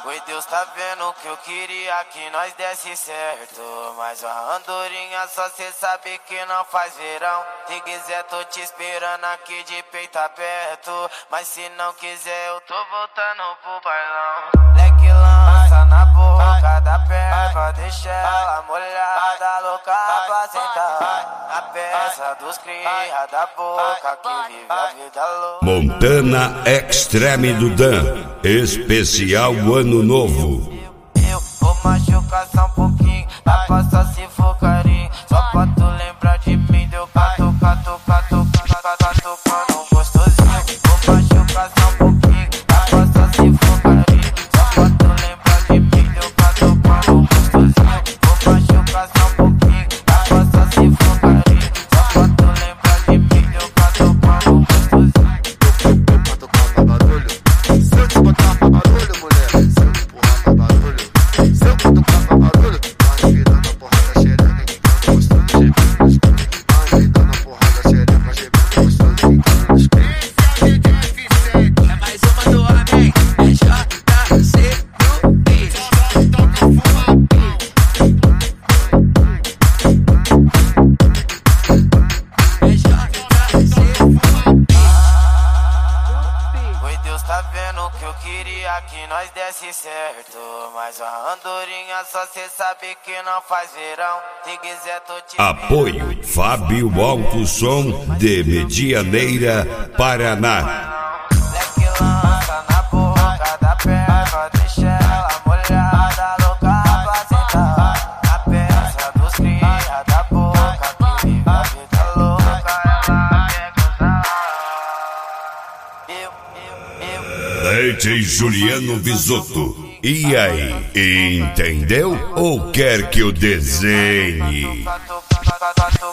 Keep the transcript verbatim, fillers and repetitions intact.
Oi, Deus tá vendo que eu queria que nós desse certo, mas a andorinha só cê sabe que não faz verão. Se quiser tô te esperando aqui de peito aberto, mas se não quiser eu tô voltando pro bailão. Leque lança na boca da perna, deixa ela molhada, louca pra sentar. A peça dos cria da boca que vive a vida louca. Montana Extreme do Dan, especial Ano Novo. Eu vou machucar só um pouquinho, dá pra só se for carinho. Só pra tu lembrar de mim, deu cato, cato, cato, cato, cato, cato, gostosinho. Vou machucar só um pouquinho, dá pra só se for carinho. Só pra tu lembrar de mim, deu cato, cato, gostosinho. Vou machucar só um pouquinho, dá pra só se for carinho. Só pra tu lembrar de mim, deu cato, cato, gostosinho. Eu tocar pra barulho, se eu te botar pra barulho, mulher, se eu empurrar pra barulho, se eu tocar pra barulho, vai me dando a porrada xereca, que eu tô gostando de gemendo nos cantos. Vai me dando a porrada xereca, gemendo gostoso, ficando nos cantos. Esse é o D J F sete, é mais uma do homem, é J C no beat. Toca fumadão. É J C fumadão. Oi, Deus tá vendo que eu queria que nós desse certo, mas a andorinha só cê sabe que não faz verão. Se quiser tô te Apoio Fábio Alto Som de Medianeira, Paraná. Leque lança na boca da perna, deixa ela molhada, louca pra sentar. A peça dos cria da boca que vive a vida louca, ela quer gozar. Eu, eu, eu. D J Juliano Bisotto. E aí, entendeu? Ou quer que eu desenhe? Cato, cato, cato, cato,